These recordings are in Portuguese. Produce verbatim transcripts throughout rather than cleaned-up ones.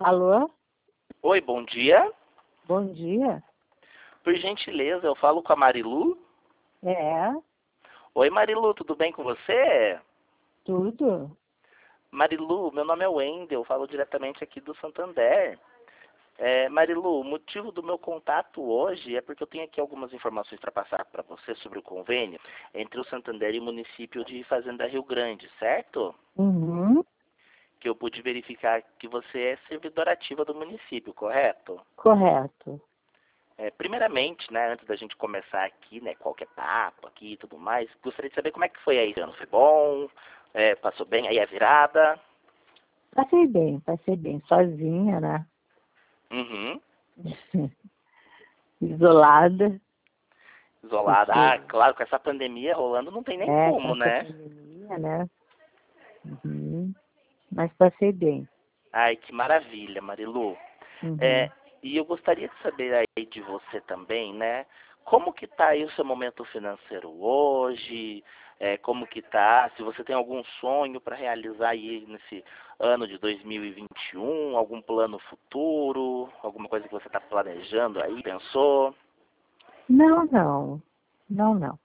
Alô? Oi, bom dia. Bom dia. Por gentileza, eu falo com a Marilu. É, Oi, Marilu, tudo bem com você? tudo. Marilu, meu nome é Wendel, eu falo diretamente aqui do Santander. É, Marilu, o motivo do meu contato hoje é porque eu tenho aqui algumas informações para passar para você sobre o convênio entre o Santander e o município de Fazenda Rio Grande, certo? Uhum, Que eu pude verificar que você é servidora ativa do município, correto? correto. É, primeiramente, né, antes da gente começar aqui, né, qualquer papo aqui e tudo mais, gostaria de saber como é que foi aí esse ano. Foi bom? É, passou bem aí a virada? Passei bem, passei bem, sozinha, né? Uhum. Isolada, Isolada. porque Ah, claro, com essa pandemia rolando não tem nem é com como, essa né? pandemia, né? Uhum, mas passei bem. Ai, que maravilha, Marilu. É, Uhum. e eu gostaria de saber aí de você também, né? Como que tá aí o seu momento financeiro hoje? É, como que tá? Se você tem algum sonho para realizar aí nesse ano de dois mil e vinte e um, algum plano futuro, alguma coisa que você está planejando aí, pensou? Não, não. Não, não.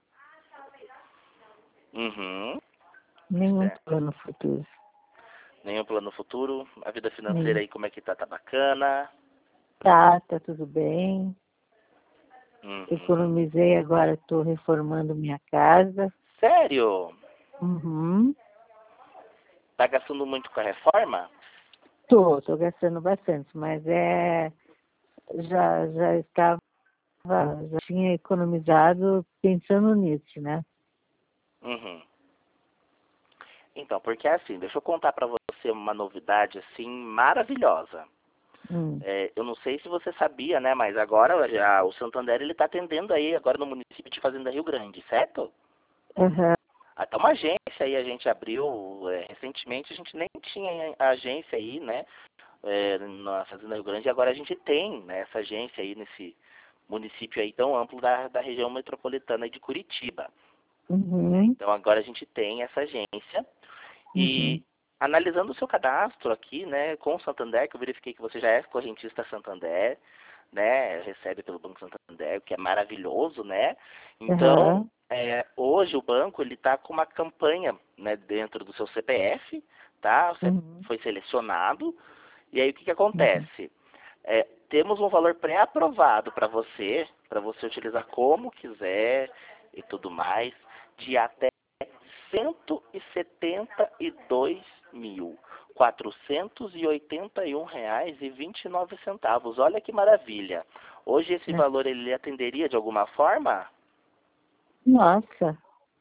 Uhum. Nenhum Certo. plano futuro. Nenhum plano futuro? A vida financeira Nenhum. aí como é que tá? Tá bacana? Tá, tá tudo bem. Uhum. Economizei, agora estou reformando minha casa. Sério? Uhum. Tá gastando muito com a reforma? Tô, tô gastando bastante, mas é já já estava já tinha economizado pensando nisso, né? Uhum. Então, porque assim, deixa eu contar para você uma novidade assim maravilhosa. Hum. É, eu não sei se você sabia, né, mas agora já, o Santander ele está atendendo aí agora no município de Fazenda Rio Grande, certo? Aham. Até uma agência aí a gente abriu é, recentemente, a gente nem tinha agência aí, né, é, na Fazenda Rio Grande, e agora a gente tem, né, essa agência aí nesse município aí tão amplo da, da região metropolitana de Curitiba. Uhum. Então agora a gente tem essa agência. Uhum. E analisando o seu cadastro aqui, né, com o Santander, que eu verifiquei que você já é correntista Santander, né, recebe pelo Banco Santander, o que é maravilhoso, né? Então, Aham. é, hoje o banco ele está com uma campanha, né, dentro do seu C P F, tá? Você Uhum. foi selecionado e aí o que que Uhum. acontece? É, temos um valor pré-aprovado para você, para você utilizar como quiser e tudo mais, de até cento e setenta e dois mil quatrocentos e oitenta e um reais e vinte e nove centavos. Olha que maravilha. Hoje esse Né? valor ele atenderia de alguma forma? Nossa,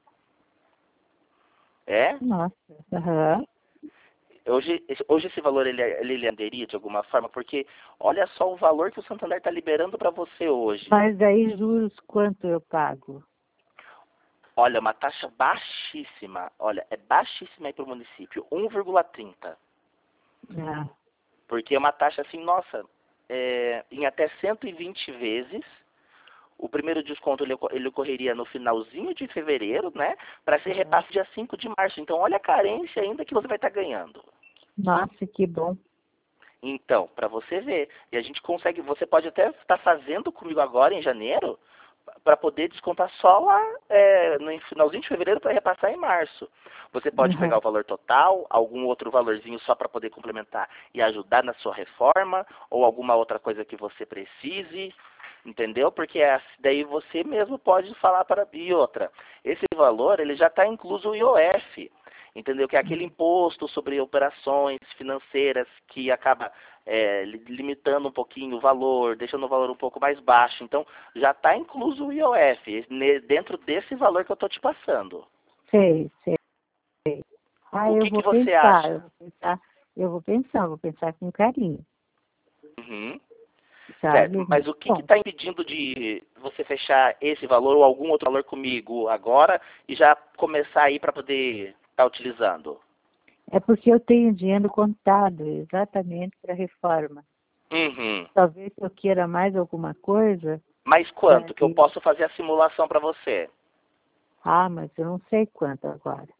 É? nossa. Aham. Hoje, esse- hoje esse valor ele, ele lhe atenderia de alguma forma? Porque olha só o valor que o Santander está liberando para você hoje. Mas daí juros quanto eu pago? Olha, uma taxa baixíssima. Olha, é baixíssima aí para o município, um vírgula trinta. Ah. Porque é uma taxa assim, nossa, é, em até cento e vinte vezes. O primeiro desconto ele, ele ocorreria no finalzinho de fevereiro, né? Para ser Aham. repasse dia cinco de março. Então, olha a carência ainda que você vai estar ganhando. Nossa, que bom. Então, para você ver. E a gente consegue, você pode até estar fazendo comigo agora em janeiro, para poder descontar só lá é, no finalzinho de fevereiro para repassar em março. Você pode pegar Aham. o valor total, algum outro valorzinho só para poder complementar e ajudar na sua reforma, ou alguma outra coisa que você precise, entendeu? Porque é, daí você mesmo pode falar para e outra. Esse valor ele já está incluso o I O F. Entendeu? Que é aquele imposto sobre operações financeiras que acaba é, limitando um pouquinho o valor, deixando o valor um pouco mais baixo. Então, já está incluso o I O F dentro desse valor que eu estou te passando. Sei, sei. Ah, O eu que, vou que você pensar, eu acha? vou pensar, eu vou pensar, vou pensar com carinho, Uhum. sabe? Certo, mas Muito o que bom. está impedindo de você fechar esse valor ou algum outro valor comigo agora e já começar aí para poder estar utilizando? É porque eu tenho dinheiro contado exatamente para reforma. Uhum. Talvez eu queira mais alguma coisa, Mas quanto que eu daí... posso fazer a simulação para você? Ah, mas eu não sei quanto agora.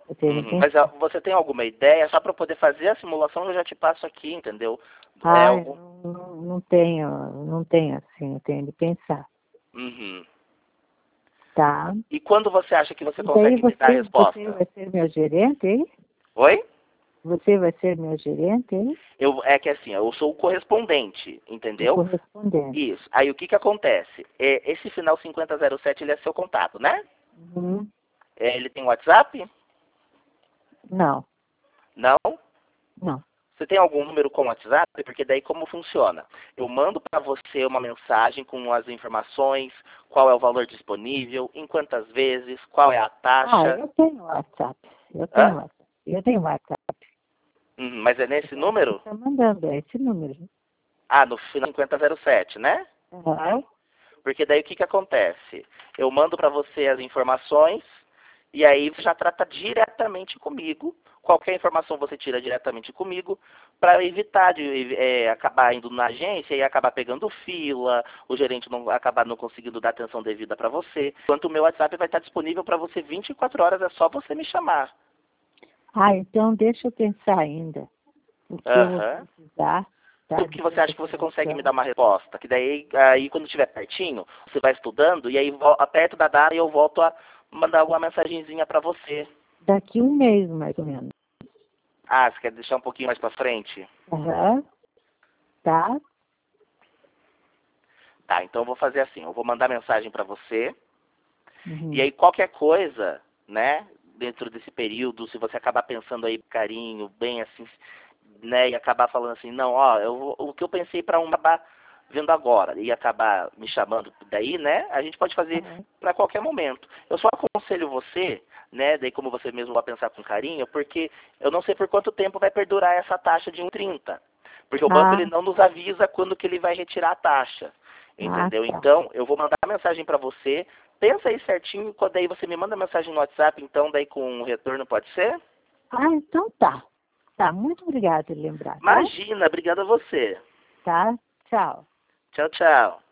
Eu tenho que Uhum. Mas pensar. ó, você tem alguma ideia? Só para eu poder fazer a simulação eu já te passo aqui, entendeu? É Ah, eu algum... não, não tenho, não tenho assim, eu tenho de pensar. Uhum. Tá? E quando você acha que você E daí consegue me dar a você, você resposta? vai ser meu gerente, hein? Oi? Você vai ser meu gerente, hein? Eu, é que assim, eu sou o correspondente, O entendeu? correspondente. Isso. Aí o que que acontece? É, esse final cinquenta zero sete, ele é seu contato, né? Uhum. É, ele tem WhatsApp? Não, Não? não. Você tem algum número com WhatsApp? Porque daí como funciona? Eu mando para você uma mensagem com as informações, qual é o valor disponível, em quantas vezes, qual é a Ah, taxa. eu tenho WhatsApp. Eu tenho Hã? WhatsApp. Eu tenho WhatsApp. Uhum, mas é nesse Você número? está mandando, é esse número. Ah, no final cinquenta zero sete, né? Aham. Porque daí o que que acontece? Eu mando para você as informações e aí já trata diretamente comigo. Qualquer informação você tira diretamente comigo para evitar de é, acabar indo na agência e acabar pegando fila, o gerente não acabar não conseguindo dar atenção devida para você. Enquanto o meu WhatsApp vai estar disponível para você vinte e quatro horas, é só você me chamar. Ah, então deixa eu pensar ainda. O que eu vou Aham. precisar, tá? O que você Depois acha que dessa você consegue me dar ligação. uma resposta? Que daí, aí quando estiver pertinho, você vai estudando e aí vol- perto da data eu volto a mandar alguma mensagenzinha para você. Daqui um mês, mais ou menos. Ah, você quer deixar um pouquinho mais para frente? Aham. Tá? Tá, então eu vou fazer assim, eu vou mandar mensagem para você e Uhum. aí qualquer coisa, né, dentro desse período, se você acabar pensando aí carinho, bem assim, né, e acabar falando assim, não, ó, eu, vou- o que eu pensei para um acabar vendo agora e acabar me chamando daí, né, a gente pode fazer Aham. para qualquer momento. Eu só aconselho você, né, daí como você mesmo vai pensar com carinho, porque eu não sei por quanto tempo vai perdurar essa taxa de um e trinta. Porque o banco ele Ah, não nos avisa quando que ele vai retirar a taxa. ah, Entendeu? tá. Então, eu vou mandar mensagem para você. Pensa aí certinho, quando daí você me manda mensagem no WhatsApp, então daí com o retorno pode ser? Ah, então tá. Tá, muito obrigada por lembrar, tá? Imagina, obrigado a você. Tá? Tchau. Tchau, tchau.